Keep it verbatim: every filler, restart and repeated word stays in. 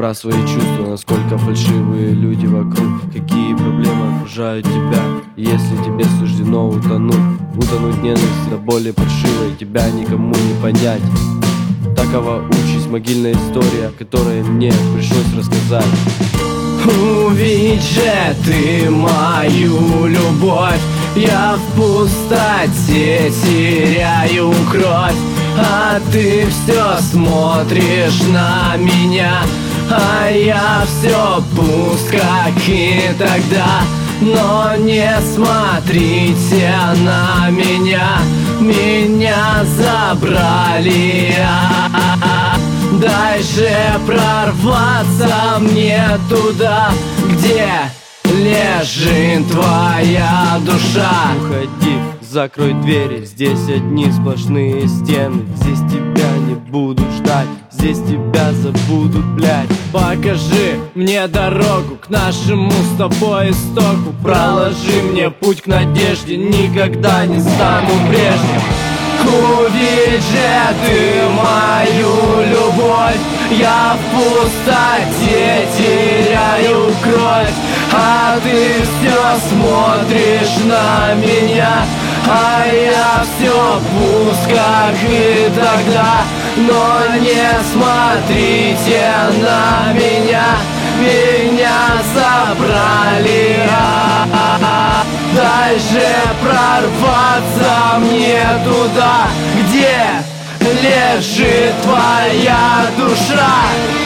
про свои чувства, насколько фальшивые люди вокруг, какие проблемы окружают тебя. Если тебе суждено утонуть, утонуть ненависть до боли паршивой, тебя никому не понять. Такова участь, могильная история, которую мне пришлось рассказать. Увидь же ты мою любовь, я в пустоте теряю кровь, а ты все смотришь на меня, а я все пуст, как и тогда. Но не смотрите на меня, меня забрали. Дай же прорваться мне туда, где лежит твоя душа. Уходи, закрой двери, здесь одни сплошные стены. Здесь тебя не буду ждать, здесь тебя забудут, блядь. Покажи мне дорогу к нашему с тобой истоку, проложи мне путь к надежде, никогда не стану прежним. Увидь же ты мою любовь, я в пустоте теряю кровь, а ты все смотришь на меня, а я все пуст, как и тогда. Но не смотрите на меня, меня забрали. Дай же прорваться мне туда, где лежит твоя душа.